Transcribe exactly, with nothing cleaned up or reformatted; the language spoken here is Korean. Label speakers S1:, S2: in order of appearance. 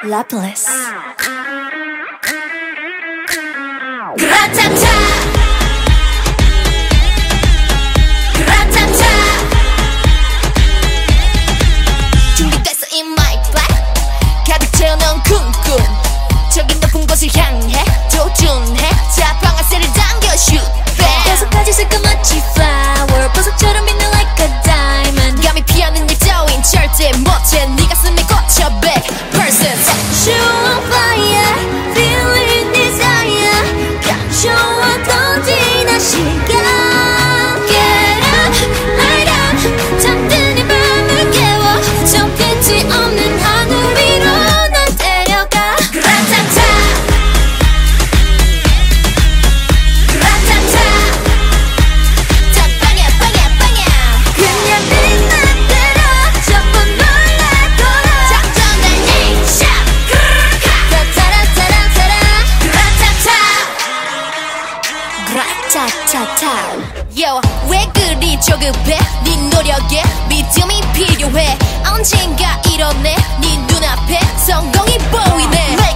S1: Lapilis.
S2: 그라타타 그라타타 준비됐어 in my black 가득 채워놓은 쿵쿵 저기 높은 곳을 향해 도준해 자 방아쇠를 당겨 shoot bang
S1: 여섯 가지 새까맣지 flower 보석처럼 빛나 like a diamond
S2: 감히 피하는 일 따윈 절대 못해 네 가슴에 꽂혀 백 퍼센트
S1: Show on fire feeling desire 감춰와도 지난 시간 Get up light up 잠든 이 밤을 깨워 저 끝이 없는 하늘 위로 날 데려가
S2: 그라타타 그라타타 자 빵야 빵야 빵야
S1: 그냥 네 맘대로 전부 놀라거라
S2: 작전 날 에이샵
S1: 따라따라따라
S2: 그라타타
S1: 차차차
S2: Yo, 왜 그리 조급해? 네 노력에 믿음이 필요해 언젠가 이뤄내 네 눈앞에 성공이 보이네